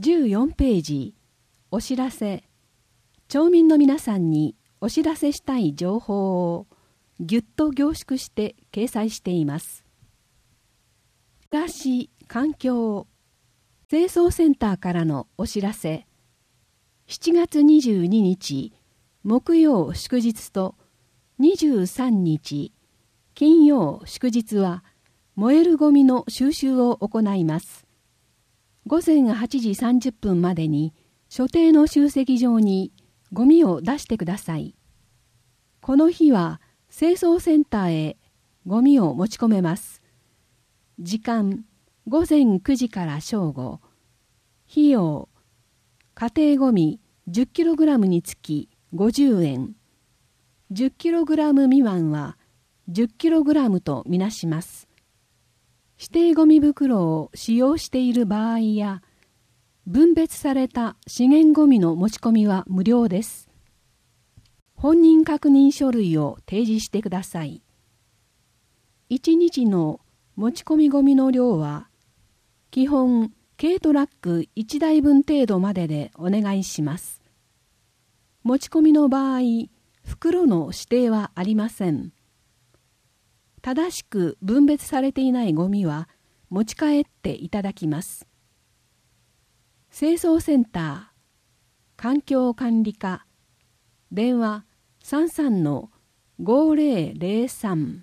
14ページ、お知らせ。町民の皆さんにお知らせしたい情報をぎゅっと凝縮して掲載しています。暮らし、環境、清掃センターからのお知らせ。7月22日、木曜祝日と23日、金曜祝日は燃えるゴミの収集を行います。午前8時30分までに所定の集積場にゴミを出してください。この日は清掃センターへゴミを持ち込めます。時間午前9時から正午。費用家庭ゴミ 10kg につき50円。10kg 未満は 10kg とみなします。指定ゴミ袋を使用している場合や、分別された資源ゴミの持ち込みは無料です。本人確認書類を提示してください。1日の持ち込みゴミの量は、基本軽トラック1台分程度まででお願いします。持ち込みの場合、袋の指定はありません。正しく分別されていないゴミは持ち帰っていただきます。清掃センター、環境管理課、電話33-5003。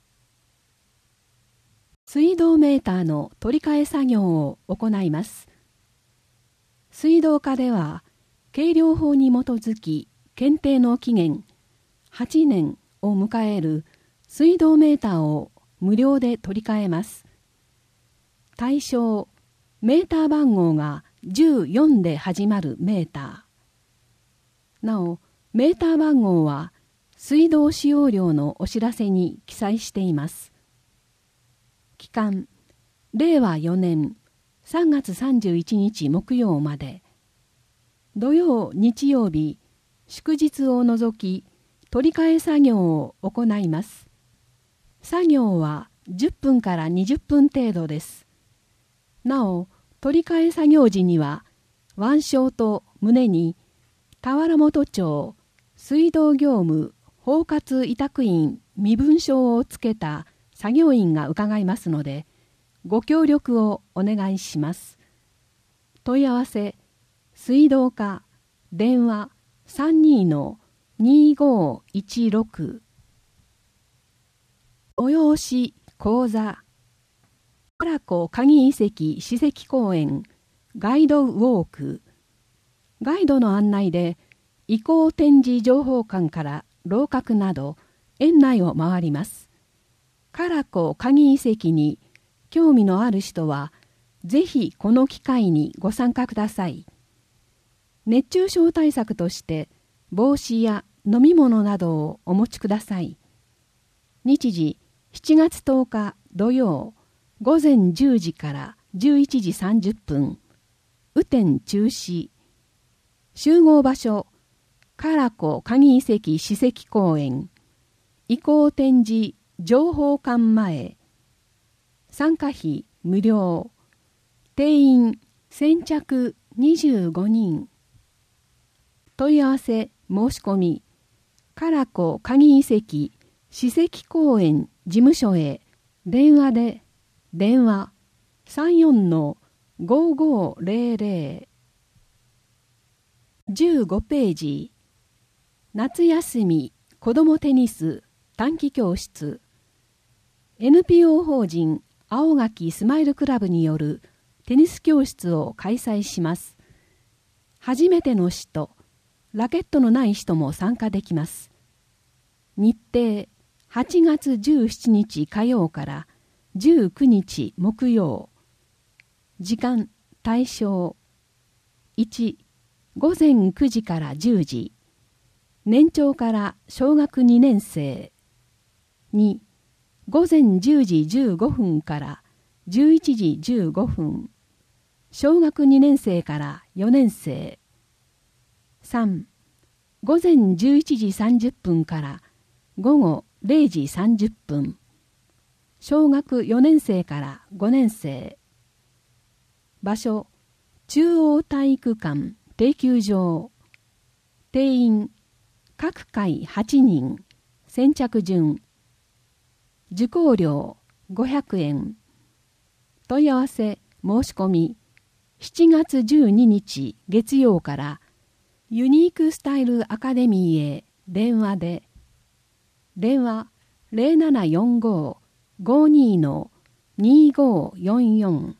水道メーターの取り替え作業を行います。水道課では、計量法に基づき検定の期限8年を迎える水道メーターを無料で取り替えます。対象、メーター番号が14で始まるメーター。なお、メーター番号は水道使用量のお知らせに記載しています。期間、令和4年3月31日木曜まで。土曜、日曜日、祝日を除き取り替え作業を行います。作業は10分から20分程度です。なお、取り替え作業時には、腕章と胸に、田原本町水道業務包括委託員身分証をつけた作業員が伺いますので、ご協力をお願いします。問い合わせ、水道課、電話32-2516。催し講座、唐子鍵遺跡史跡公園ガイドウォーク。ガイドの案内で遺構展示情報館から楼閣など園内を回ります。唐子鍵遺跡に興味のある人はぜひこの機会にご参加ください。熱中症対策として帽子や飲み物などをお持ちください。日時7月10日土曜午前10時から11時30分。雨天中止。集合場所、唐子鍵遺跡史跡公園。遺構展示情報館前。参加費無料。定員先着25人。問い合わせ申し込み。唐子鍵遺跡史跡公園事務所へ電話で電話 34-5500。 15ページ、夏休み子どもテニス短期教室。 NPO 法人青垣スマイルクラブによるテニス教室を開催します。初めての人、ラケットのない人も参加できます。日程8月17日火曜から19日木曜。時間対象1、午前9時から10時。年長から小学2年生。2、午前10時15分から11時15分。小学2年生から4年生。3、午前11時30分から午後0時30分。小学4年生から5年生。場所、 中央体育館定休場。定員各回8人。先着順。受講料500円。問い合わせ申し込み7月12日月曜からユニークスタイルアカデミーへ電話で。電話0745-52-2544。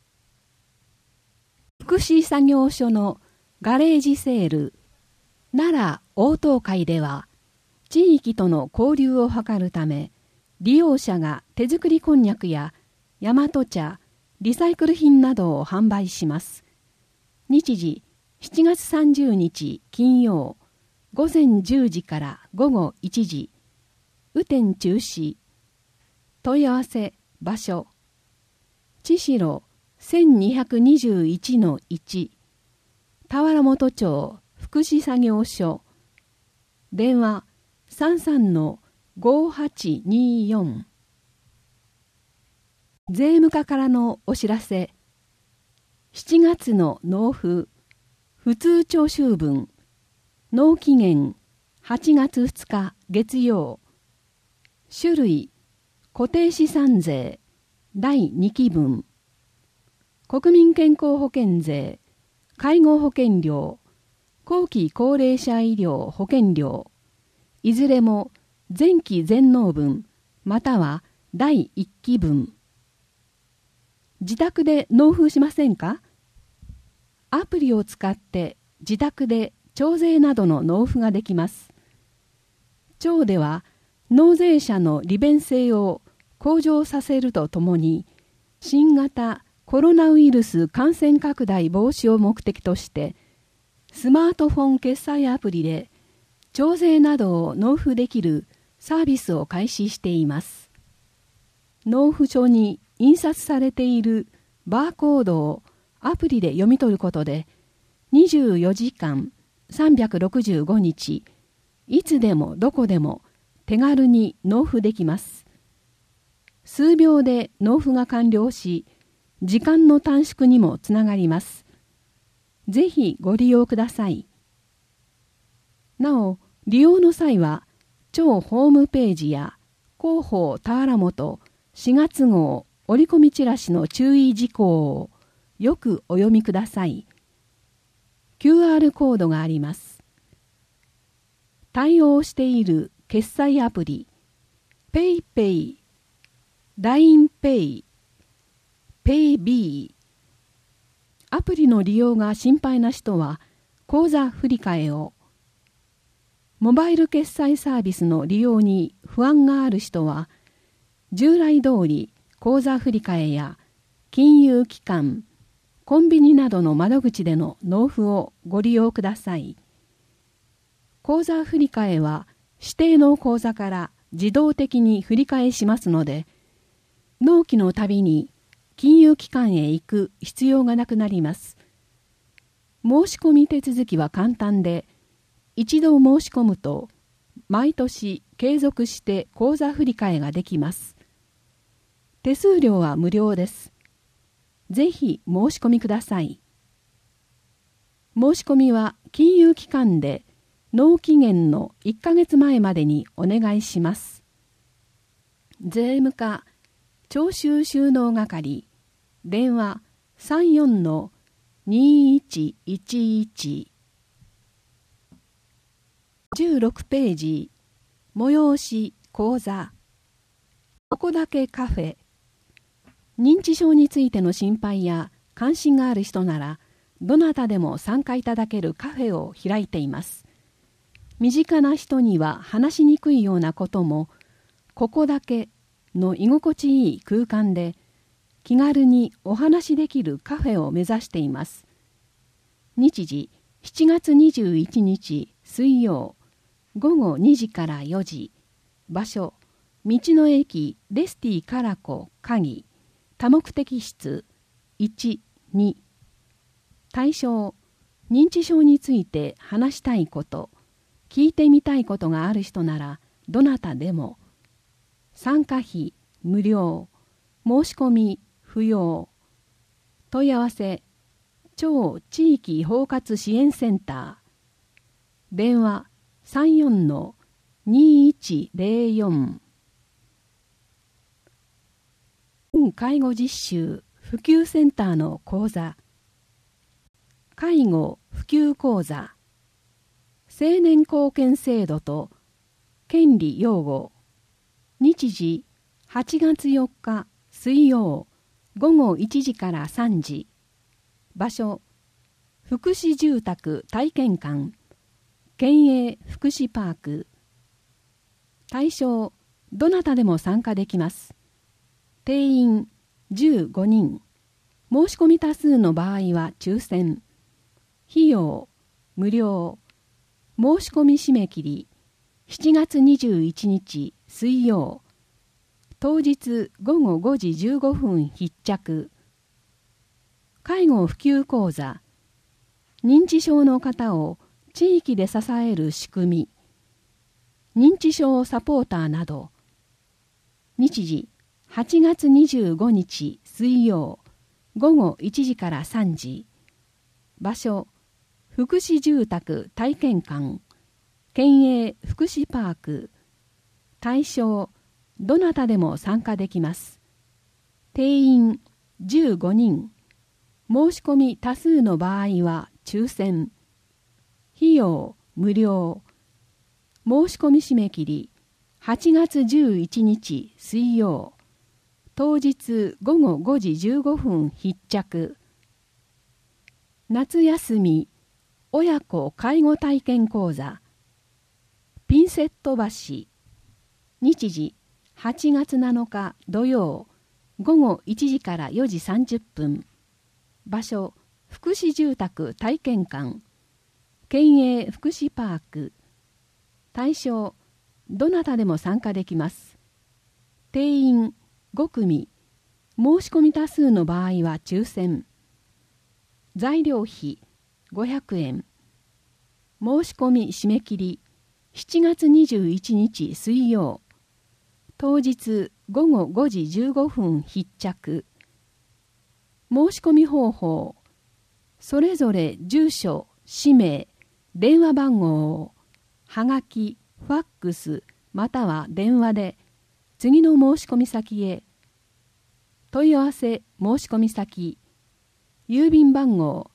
福祉作業所のガレージセール奈良応答会では、地域との交流を図るため、利用者が手作りこんにゃくや大和茶、リサイクル品などを販売します。日時7月30日金曜午前10時から午後1時。雨天中止。問い合わせ場所千代 1221-1 田原本町福祉作業所。電話33-5824。税務課からのお知らせ。7月の納付普通徴収分納期限8月2日月曜。種類固定資産税第2期分、国民健康保険税、介護保険料、後期高齢者医療保険料、いずれも前期全納分または第1期分。自宅で納付しませんか？アプリを使って自宅で徴税などの納付ができます。庁では納税者の利便性を向上させるとともに、新型コロナウイルス感染拡大防止を目的として、スマートフォン決済アプリで徴税などを納付できるサービスを開始しています。納付書に印刷されているバーコードをアプリで読み取ることで、24時間365日、いつでもどこでも手軽に納付できます。数秒で納付が完了し、時間の短縮にもつながります。ぜひご利用ください。なお、利用の際は、庁ホームページや広報田原本4月号折り込みチラシの注意事項をよくお読みください。QR コードがあります。対応している決済アプリ、PayPay、LINEPay、PayB。アプリの利用が心配な人は、口座振替を。モバイル決済サービスの利用に不安がある人は、従来通り口座振替や金融機関、コンビニなどの窓口での納付をご利用ください。口座振替は指定の口座から自動的に振り替えしますので、納期のたびに金融機関へ行く必要がなくなります。申し込み手続きは簡単で、一度申し込むと毎年継続して口座振替ができます。手数料は無料です。ぜひ申し込みください。申し込みは金融機関で納期限の1ヶ月前までにお願いします。税務課徴収収納係電話 34-2111 16ページ催し講座ここだけカフェ。認知症についての心配や関心がある人ならどなたでも参加いただけるカフェを開いています。身近な人には話しにくいようなこともここだけの居心地いい空間で気軽にお話しできるカフェを目指しています。日時7月21日水曜午後2時から4時。場所道の駅レスティカラコ鍵多目的室1、2。対象認知症について話したいこと聞いてみたいことがある人ならどなたでも。参加費無料、申し込み不要。問い合わせ超地域包括支援センター、電話 34-2104。介護実習普及センターの講座、介護普及講座、青年貢献制度と権利擁護。日時8月4日水曜午後1時から3時。場所、福祉住宅体験館、県営福祉パーク。対象、どなたでも参加できます。定員15人。申し込み多数の場合は抽選。費用無料。申し込み締め切り7月21日水曜。当日午後5時15分必着。介護普及講座。認知症の方を地域で支える仕組み。認知症サポーターなど。日時8月25日水曜午後1時から3時。場所、福祉住宅体験館、県営福祉パーク。対象、どなたでも参加できます。定員15人。申し込み多数の場合は抽選。費用無料。申し込み締め切り8月11日水曜。当日午後5時15分必着。夏休み親子介護体験講座、ピンセット橋。日時8月7日土曜午後1時から4時30分。場所、福祉住宅体験館、県営福祉パーク。対象、どなたでも参加できます。定員5組。申し込み多数の場合は抽選。材料費500円。申し込み締め切り7月21日水曜。当日午後5時15分必着。申し込み方法。それぞれ住所、氏名、電話番号をはがき、ファックスまたは電話で次の申し込み先へ。問い合わせ申し込み先、郵便番号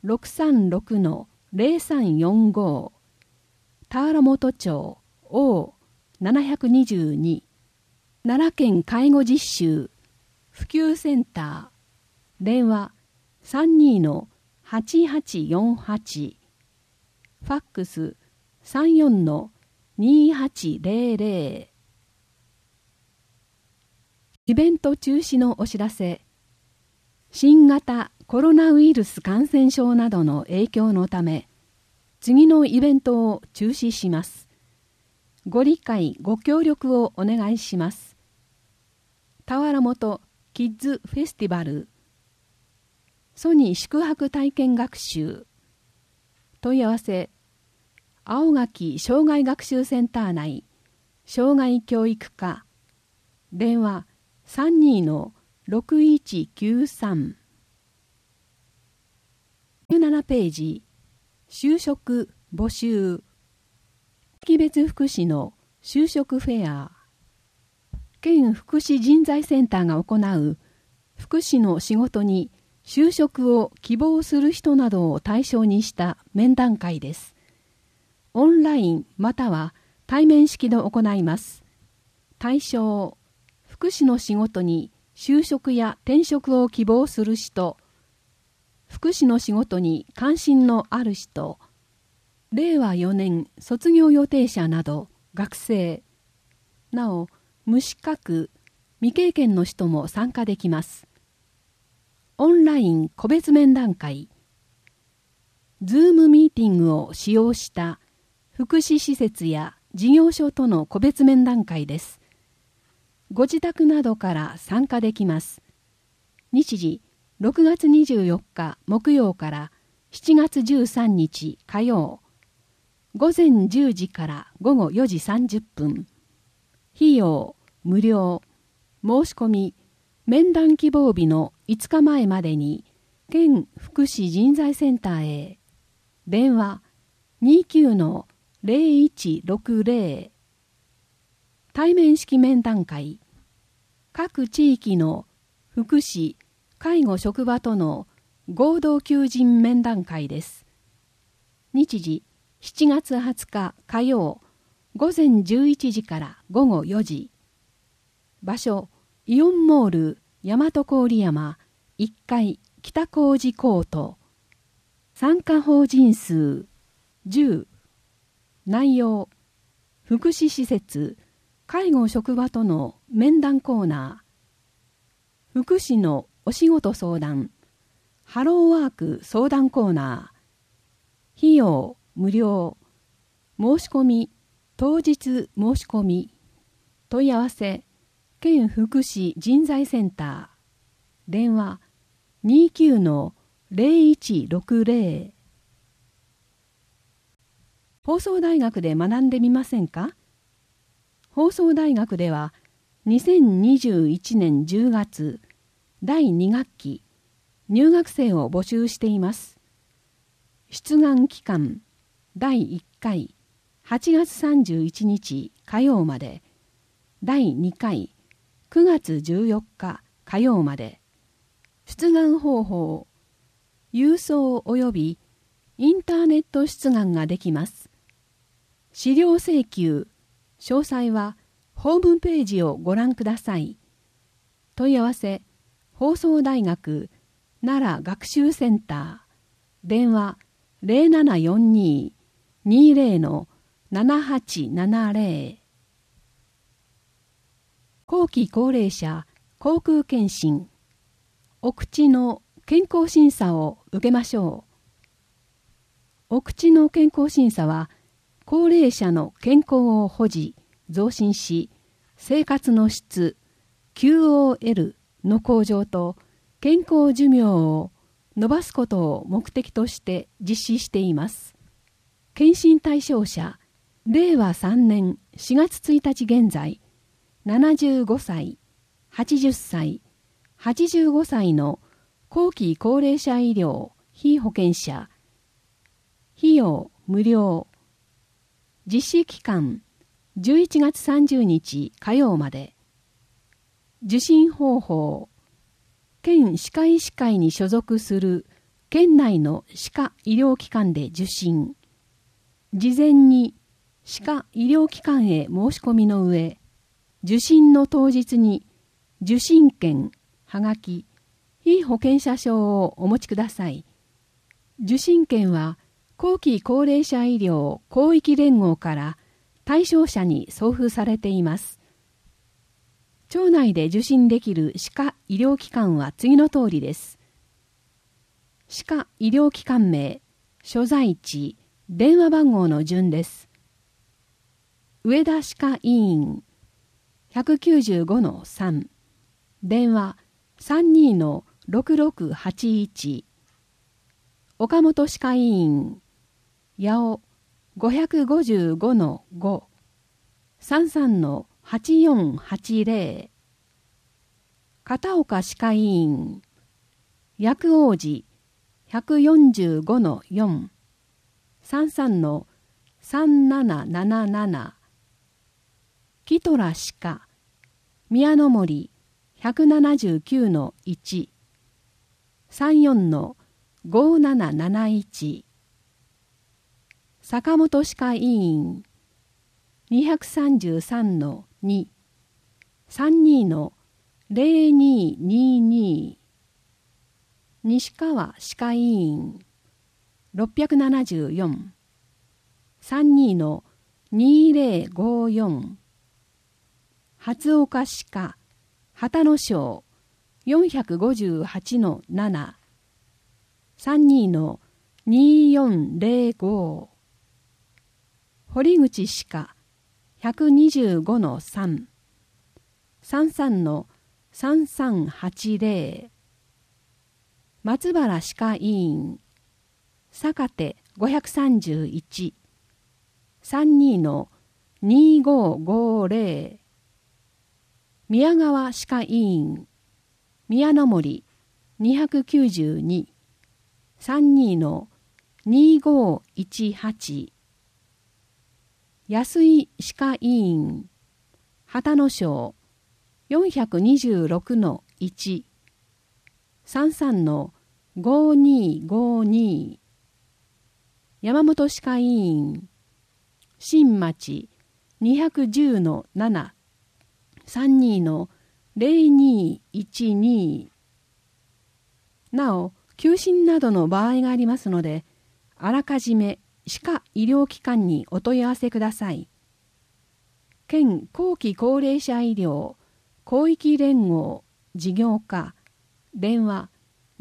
636-0345 田原本町 O722 奈良県介護実習普及センター。電話 32-8848。ファックス 34-2800。イベント中止のお知らせ。新型コロナウイルス感染症などの影響のため、次のイベントを中止します。ご理解ご協力をお願いします。田原本キッズフェスティバル、ソニー宿泊体験学習。問い合わせ、青垣障害学習センター内障害教育課。電話32-6193。17ページ、就職募集。識別福祉の就職フェア。県福祉人材センターが行う福祉の仕事に就職を希望する人などを対象にした面談会です。オンラインまたは対面式で行います。対象、福祉の仕事に就職や転職を希望する人、福祉の仕事に関心のある人、令和4年卒業予定者など学生、なお無資格、未経験の人も参加できます。オンライン個別面談会、ズームミーティングを使用した福祉施設や事業所との個別面談会です。ご自宅などから参加できます。日時、6月24日木曜から7月13日火曜。午前10時から午後4時30分。費用無料。申し込み、面談希望日の5日前までに県福祉人材センターへ。電話 29-0160。対面式面談会。各地域の福祉・介護職場との合同求人面談会です。日時7月20日火曜午前11時から午後4時。場所イオンモール大和郡山1階北小路コート。参加法人数10。内容福祉施設介護職場との面談コーナー。福祉のお仕事相談。ハローワーク相談コーナー。費用無料。申し込み当日申し込み。問い合わせ県福祉人材センター。電話 29-0160。放送大学で学んでみませんか？放送大学では2021年10月第2学期入学生を募集しています。出願期間第1回8月31日火曜まで、第2回9月14日火曜まで。出願方法、郵送及びインターネット出願ができます。資料請求、詳細はホームページをご覧ください。問い合わせ、放送大学奈良学習センター。電話0742-20-7870。後期高齢者口腔検診。お口の健康審査を受けましょう。お口の健康審査は、高齢者の健康を保持、増進し、生活の質、QOL の向上と健康寿命を伸ばすことを目的として実施しています。検診対象者、令和3年4月1日現在、75歳、80歳、85歳の後期高齢者医療被保険者。費用無料。実施期間11月30日火曜まで。受診方法。県歯科医師会に所属する県内の歯科医療機関で受診。事前に歯科医療機関へ申し込みの上、受診の当日に受診券、はがき、被保険者証をお持ちください。受診券は後期高齢者医療広域連合から対象者に送付されています。町内で受診できる歯科医療機関は次の通りです。歯科医療機関名、所在地、電話番号の順です。上田歯科医院 195-3。電話32-6681。岡本歯科医院八尾 555-5。33-8480。片岡歯科医院薬王寺 145-4。33-3777。キトラ歯科宮の森 179-1。34-5771。坂本歯科医院 233-2。32-0222。西川歯科医院 674。32-2054。初岡歯科旗野省 458-7。32-2405。堀口歯科 125-3。33-3380。松原歯科医院坂手 531。32-2550。宮川歯科医院宮の森292。 32-2518 安井歯科医院秦野省 426-1 33-5252 山本歯科医院新町 210-7 32-0212なお、休診などの場合がありますので、あらかじめ歯科医療機関にお問い合わせください。県後期高齢者医療広域連合事業課電話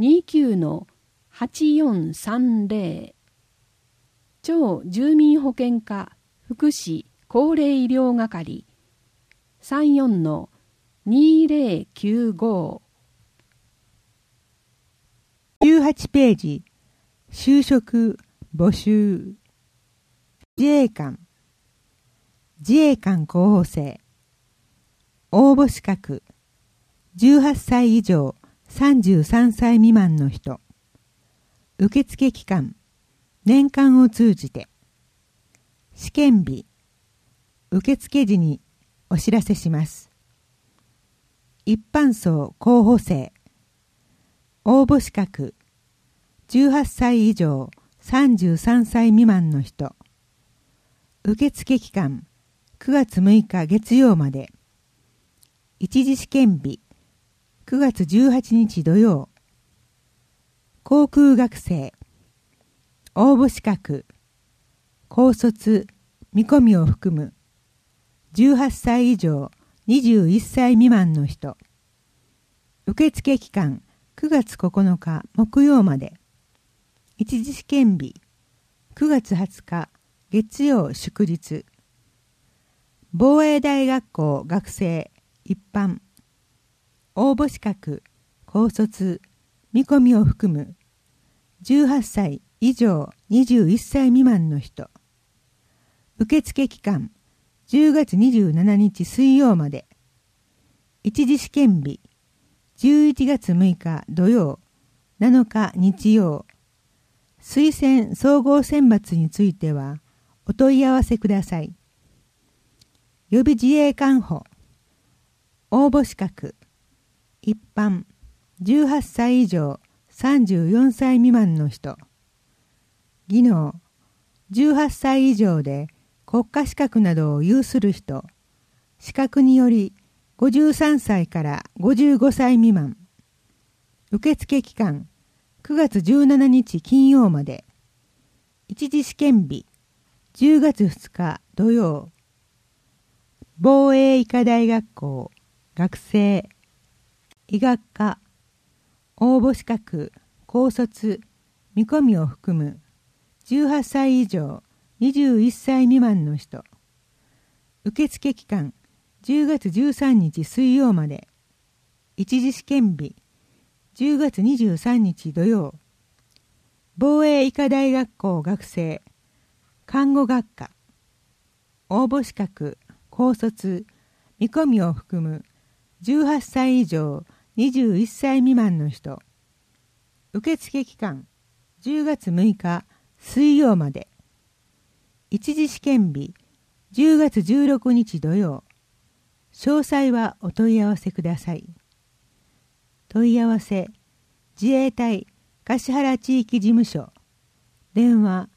29-8430 町住民保健課福祉高齢医療係 34-2095 18ページ、就職募集。自衛官候補生。応募資格18歳以上33歳未満の人。受付期間年間を通じて。試験日受付時にお知らせします。一般層候補生。応募資格18歳以上33歳未満の人。受付期間9月6日月曜まで。一次試験日9月18日土曜。航空学生。応募資格高卒見込みを含む18歳以上21歳未満の人。受付期間9月9日木曜まで。一次試験日9月20日月曜祝日。防衛大学校学生一般。応募資格高卒見込みを含む18歳以上21歳未満の人。受付期間10月27日水曜まで。一次試験日11月6日土曜7日日曜。推薦総合選抜についてはお問い合わせください。予備自衛官補。応募資格一般18歳以上34歳未満の人。技能18歳以上で国家資格などを有する人。資格により53歳から55歳未満。受付期間9月17日金曜まで。一次試験日10月2日土曜。防衛医科大学校学生。医学科。応募資格高卒見込みを含む18歳以上21歳未満の人。受付期間10月13日水曜まで。一次試験日10月23日土曜。防衛医科大学校学生。看護学科。応募資格高卒見込みを含む18歳以上21歳未満の人。受付期間10月6日水曜まで。一次試験日10月16日土曜。詳細はお問い合わせください。問い合わせ自衛隊橿原地域事務所電話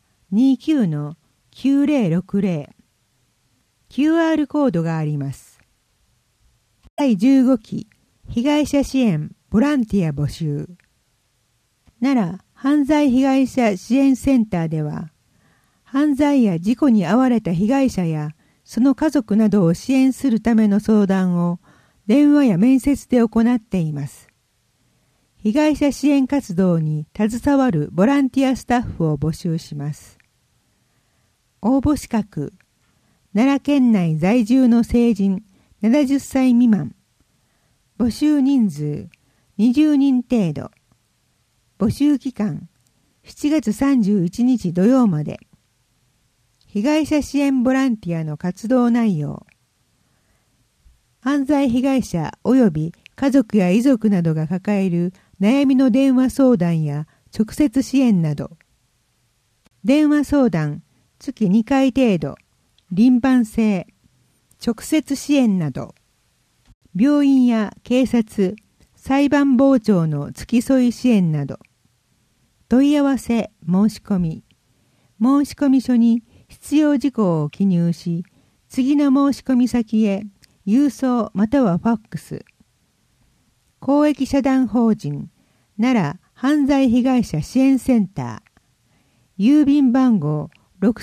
29-9060 QR コードがあります。第15期被害者支援ボランティア募集。奈良犯罪被害者支援センターでは、犯罪や事故に遭われた被害者やその家族などを支援するための相談を電話や面接で行っています。被害者支援活動に携わるボランティアスタッフを募集します。応募資格奈良県内在住の成人70歳未満。募集人数20人程度。募集期間7月31日土曜まで。被害者支援ボランティアの活動内容。犯罪被害者及び家族や遺族などが抱える悩みの電話相談や直接支援など。電話相談月2回程度、輪番制、直接支援など。病院や警察、裁判傍聴の付き添い支援など。問い合わせ申し込み。申し込み書に必要事項を記入し、次の申し込み先へ郵送またはファックス。公益社団法人奈良犯罪被害者支援センター。郵便番号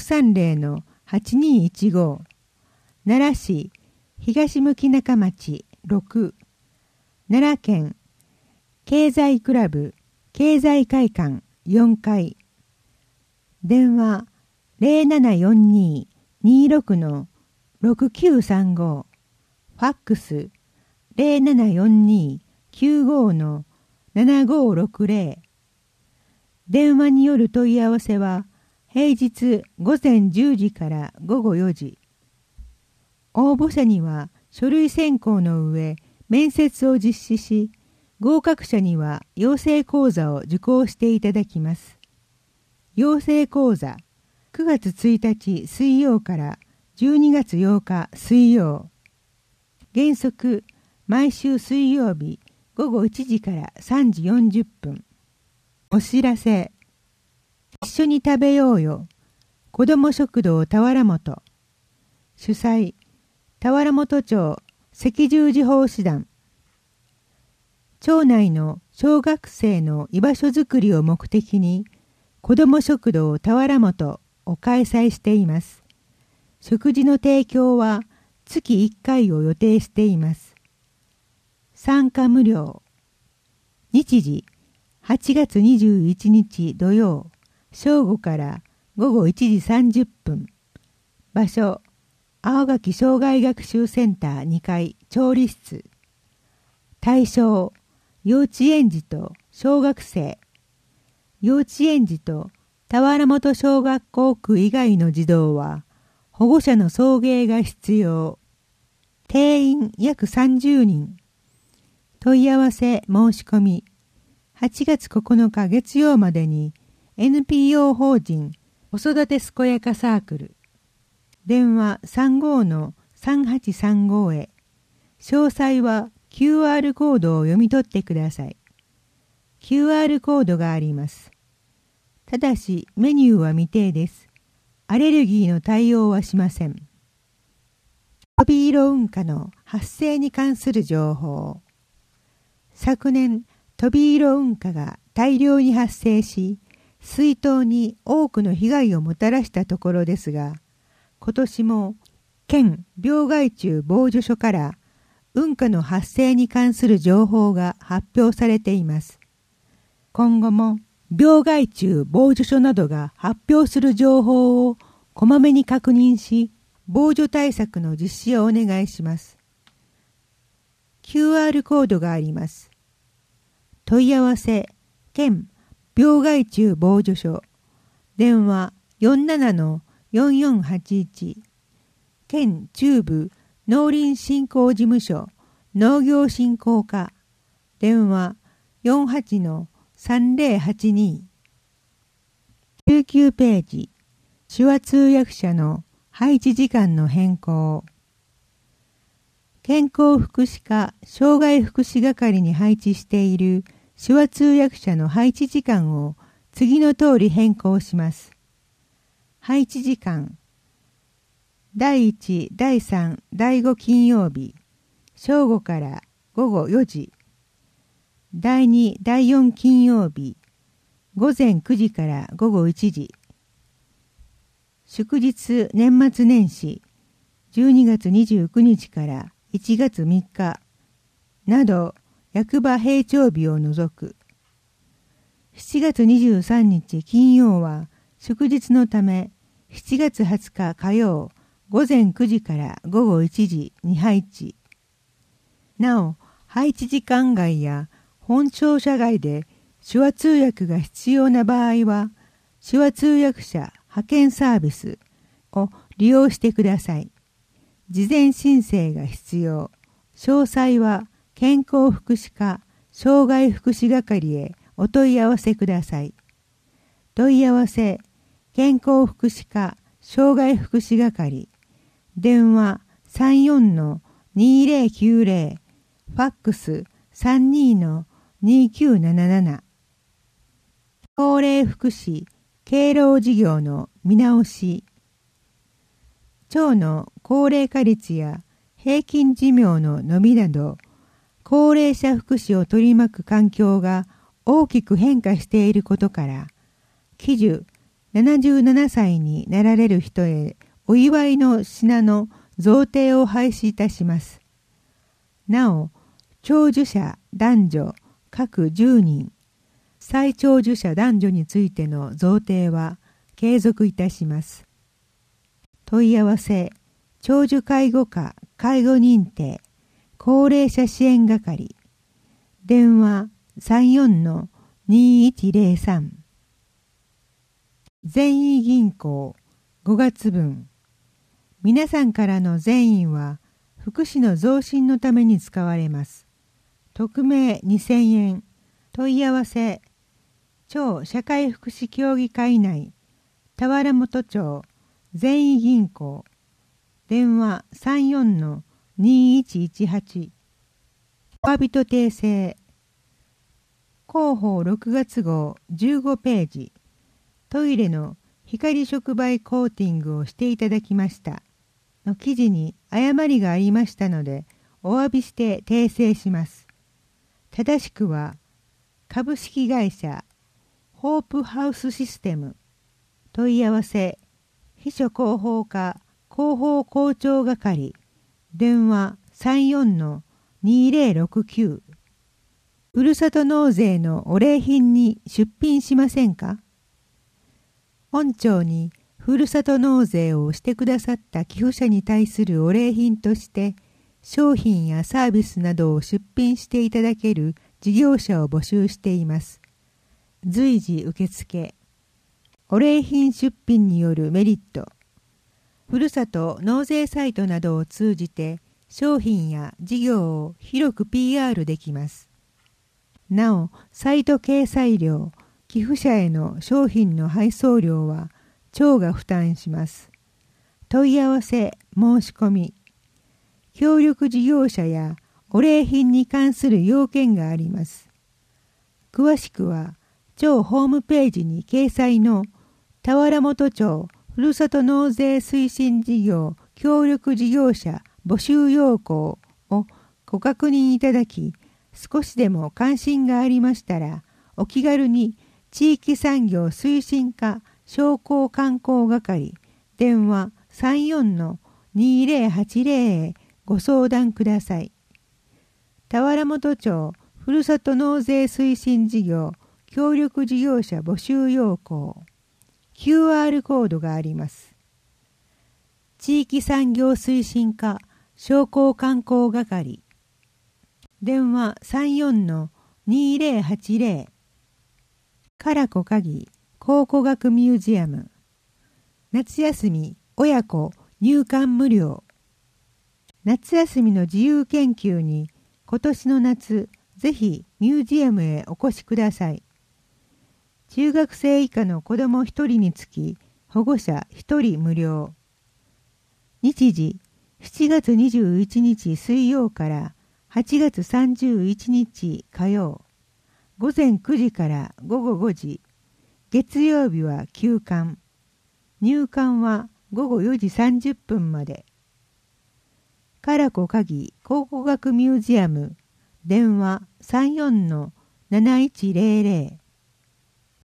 630-8215。奈良市東向中町6。奈良県経済クラブ経済会館4階。電話 0742-26-6935。ファックス 0742-95-7560。電話による問い合わせは平日午前10時から午後4時。応募者には書類選考の上面接を実施し、合格者には養成講座を受講していただきます。養成講座9月1日水曜から12月8日水曜。原則毎週水曜日午後1時から3時40分。お知らせ。一緒に食べようよ。子ども食堂田原本。主催田原本町赤十字奉仕団。町内の小学生の居場所づくりを目的に子ども食堂田原本を開催しています。食事の提供は月1回を予定しています。参加無料。日時8月21日土曜正午から午後1時30分。場所青垣障害学習センター2階調理室。対象幼稚園児と小学生。幼稚園児と田原本小学校区以外の児童は保護者の送迎が必要。定員約30人。問い合わせ申し込み。8月9日月曜までに NPO 法人子育てすこやかサークル。電話 35-3835 へ。詳細はQR コードを読み取ってください。QR コードがあります。ただしメニューは未定です。アレルギーの対応はしません。トビイロウンカの発生に関する情報。昨年、トビイロウンカが大量に発生し、水筒に多くの被害をもたらしたところですが、今年も県病害虫防除所から雲下の発生に関する情報が発表されています。今後も病害虫防除所などが発表する情報をこまめに確認し、防除対策の実施をお願いします。QR コードがあります。問い合わせ、県病害虫防除所。電話 47-4481。県中部農林振興事務所農業振興課。電話 48-3082。19ページ。手話通訳者の配置時間の変更。健康福祉課障害福祉係に配置している手話通訳者の配置時間を次の通り変更します。配置時間。第1、第3、第5金曜日、正午から午後4時。第2、第4金曜日、午前9時から午後1時。祝日年末年始、12月29日から1月3日など、役場閉庁日を除く。7月23日金曜は祝日のため、7月20日火曜、午前9時から午後1時に配置。なお、配置時間外や本庁舎外で手話通訳が必要な場合は、手話通訳者派遣サービスを利用してください。事前申請が必要。詳細は健康福祉課障害福祉係へお問い合わせください。問い合わせ、健康福祉課障害福祉係、電話34-2090、ファックス 32-2977。高齢福祉敬老事業の見直し。腸の高齢化率や平均寿命の伸びなど、高齢者福祉を取り巻く環境が大きく変化していることから、喜寿77歳になられる人へお祝いの品の贈呈を廃止いたします。なお、長寿者男女各10人、最長寿者男女についての贈呈は継続いたします。問い合わせ、長寿介護課介護認定高齢者支援係、電話34-2103。善意銀行5月分。皆さんからの善意は福祉の増進のために使われます。匿名2000円。問い合わせ、超社会福祉協議会内田原本町善意銀行、電話34-2118。お詫びと訂正。広報6月号15ページ。トイレの光触媒コーティングをしていただきましたの記事に誤りがありましたので、お詫びして訂正します。正しくは、株式会社ホープハウスシステム。問い合わせ、秘書広報課広報校長係、電話34-2069。ふるさと納税のお礼品に出品しませんか？本庁にふるさと納税をしてくださった寄付者に対するお礼品として商品やサービスなどを出品していただける事業者を募集しています。随時受付。お礼品出品によるメリット。ふるさと納税サイトなどを通じて商品や事業を広く PR できます。なお、サイト掲載料、寄付者への商品の配送料は庁が負担します。問い合わせ、申し込み。協力事業者やお礼品に関する要件があります。詳しくは、庁ホームページに掲載の田原本町ふるさと納税推進事業協力事業者募集要項をご確認いただき、少しでも関心がありましたら、お気軽に地域産業推進課商工観光係、電話34-2080へご相談ください。田原本町ふるさと納税推進事業協力事業者募集要項。QR コードがあります。地域産業推進課商工観光係、電話34-2080。唐子鍵考古学ミュージアム。夏休み親子入館無料。夏休みの自由研究に今年の夏、ぜひミュージアムへお越しください。中学生以下の子ども1人につき保護者1人無料。日時7月21日水曜から8月31日火曜。午前9時から午後5時。月曜日は休館。入館は午後4時30分まで。唐子鍵考古学ミュージアム。電話34-7100。